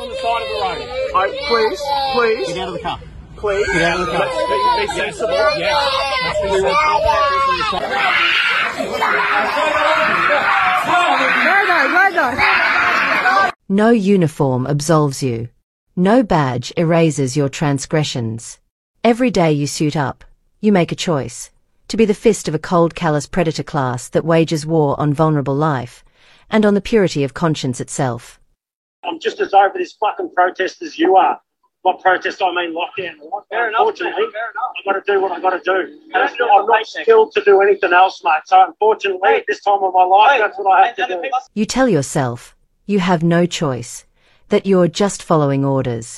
on the side of the road. Please. Get out of the car. Please. Get out of the car. Be sensible. Yeah. Let's be sensible. No uniform absolves you. No badge erases your transgressions. Every day you suit up, you make a choice. To be the fist of a cold, callous predator class that wages war on vulnerable life, and on the purity of conscience itself. I'm just as over this fucking protest as you are. By protest, I mean lockdown. Unfortunately, I've got to do what I've got to do. And I'm not skilled to do anything else, mate. So unfortunately, at this time of my life, that's what I have to do. You tell yourself you have no choice, that you're just following orders.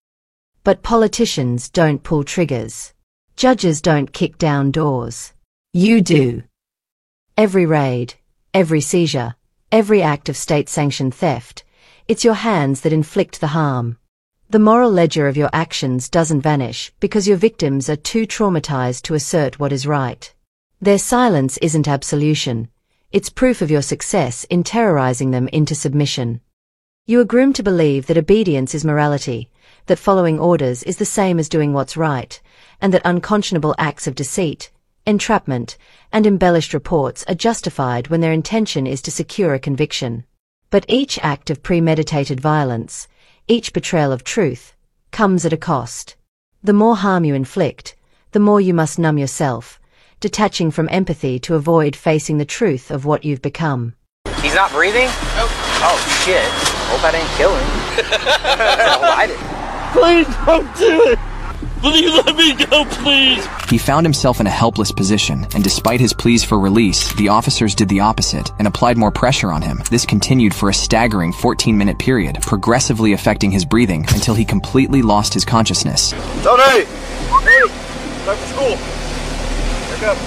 But politicians don't pull triggers. Judges don't kick down doors. You do. Every raid, every seizure, every act of state-sanctioned theft, it's your hands that inflict the harm. The moral ledger of your actions doesn't vanish because your victims are too traumatized to assert what is right. Their silence isn't absolution. It's proof of your success in terrorizing them into submission. You are groomed to believe that obedience is morality, that following orders is the same as doing what's right, and that unconscionable acts of deceit, entrapment, and embellished reports are justified when their intention is to secure a conviction. But each act of premeditated violence, each betrayal of truth, comes at a cost. The more harm you inflict, the more you must numb yourself, detaching from empathy to avoid facing the truth of what you've become. He's not breathing? Nope. Oh, shit. Hope I didn't kill him. I'll light it. Please don't do it. Will you let me go, please? He found himself in a helpless position, and despite his pleas for release, the officers did the opposite and applied more pressure on him. This continued for a staggering 14-minute period, progressively affecting his breathing until he completely lost his consciousness. Tony! Hey! Time for school. Wake up.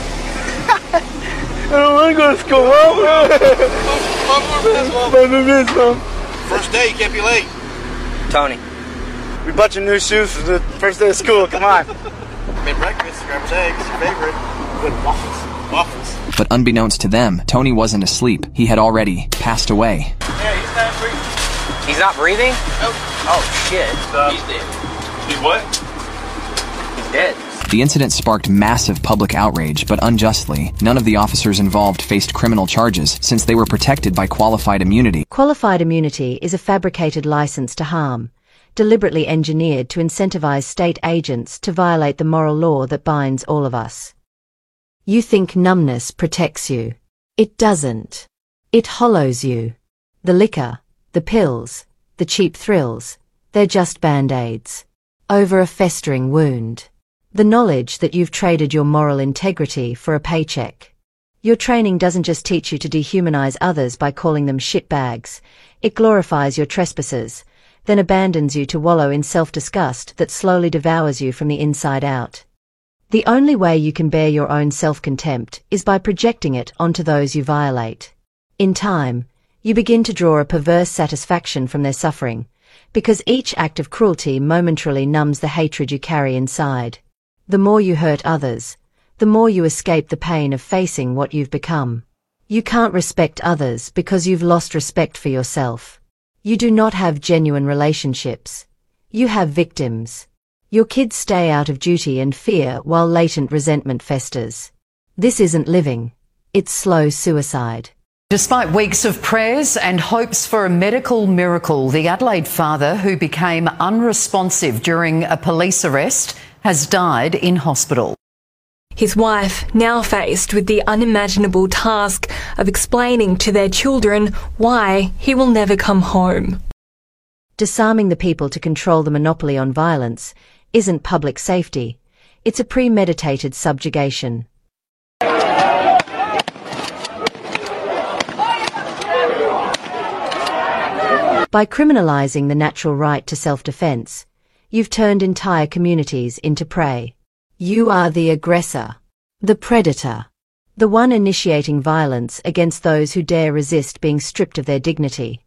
I don't want to go to school, Mom. First day, you can't be late. Tony. We bought you new shoes for the first day of school, come on. Made breakfast, scrambled eggs, your favorite. Good waffles. But unbeknownst to them, Tony wasn't asleep. He had already passed away. Yeah, he's not breathing. He's not breathing? Nope. Oh, shit. He's dead. He's what? He's dead. The incident sparked massive public outrage, but unjustly, none of the officers involved faced criminal charges since they were protected by qualified immunity. Qualified immunity is a fabricated license to harm, deliberately engineered to incentivize state agents to violate the moral law that binds all of us. You think numbness protects you. It doesn't. It hollows you. The liquor, the pills, the cheap thrills, they're just band-aids over a festering wound. The knowledge that you've traded your moral integrity for a paycheck. Your training doesn't just teach you to dehumanize others by calling them shitbags. It glorifies your trespasses, then abandons you to wallow in self-disgust that slowly devours you from the inside out. The only way you can bear your own self-contempt is by projecting it onto those you violate. In time, you begin to draw a perverse satisfaction from their suffering, because each act of cruelty momentarily numbs the hatred you carry inside. The more you hurt others, the more you escape the pain of facing what you've become. You can't respect others because you've lost respect for yourself. You do not have genuine relationships. You have victims. Your kids stay out of duty and fear while latent resentment festers. This isn't living. It's slow suicide. Despite weeks of prayers and hopes for a medical miracle, the Adelaide father who became unresponsive during a police arrest has died in hospital. His wife now faced with the unimaginable task of explaining to their children why he will never come home. Disarming the people to control the monopoly on violence isn't public safety. It's a premeditated subjugation. By criminalizing the natural right to self-defense, you've turned entire communities into prey. You are the aggressor, the predator, the one initiating violence against those who dare resist being stripped of their dignity.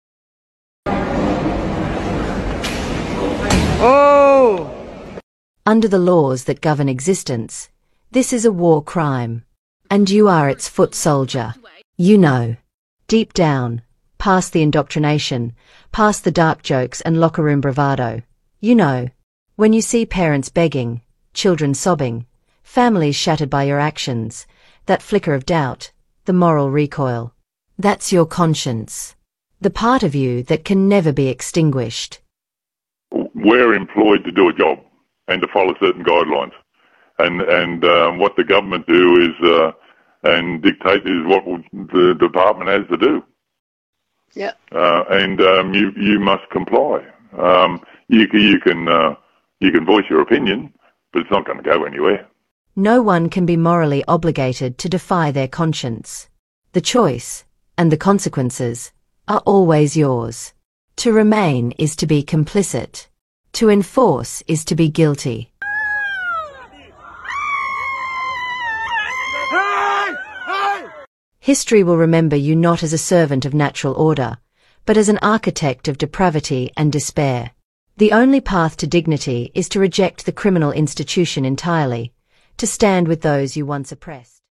Oh! Under the laws that govern existence, this is a war crime. And you are its foot soldier. You know, deep down, past the indoctrination, past the dark jokes and locker room bravado. You know, when you see parents begging, children sobbing, families shattered by your actions, that flicker of doubt, the moral recoil. That's your conscience. The part of you that can never be extinguished. We're employed to do a job and to follow certain guidelines. And what the government do is, and dictate is what the department has to do. Yeah. You must comply. You can voice your opinion, but it's not going to go anywhere. No one can be morally obligated to defy their conscience. The choice, and the consequences, are always yours. To remain is to be complicit. To enforce is to be guilty. History will remember you not as a servant of natural order, but as an architect of depravity and despair. The only path to dignity is to reject the criminal institution entirely, to stand with those you once oppressed.